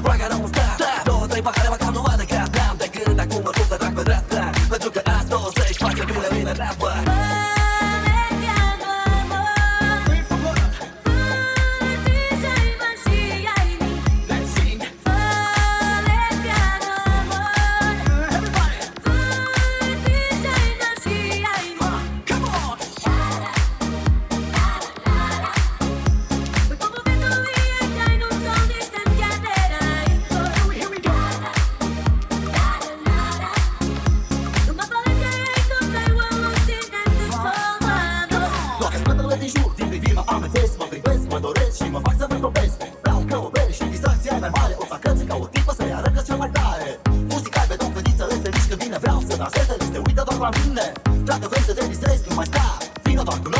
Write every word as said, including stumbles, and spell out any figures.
Rock nu stai, două, trei pahare măcar nu mă decap. N-am de gând acum mă pun să trag pe dreapta, pentru că azi douăzeci face bine, bine treabă. Din jur, din priviri mă amețesc, mă privesc, mă doresc și mă fac să mă probesc. Vreau că o bere și distracția e mai mare, o fac căță ca o tipă să-i arăt că-s cel mai tare. Muzica e beton, fetițele se mișcă bine, vreau să danseze, se uită doar la mine. Dacă vrei să te distrezi, nu mai sta, vină doar cu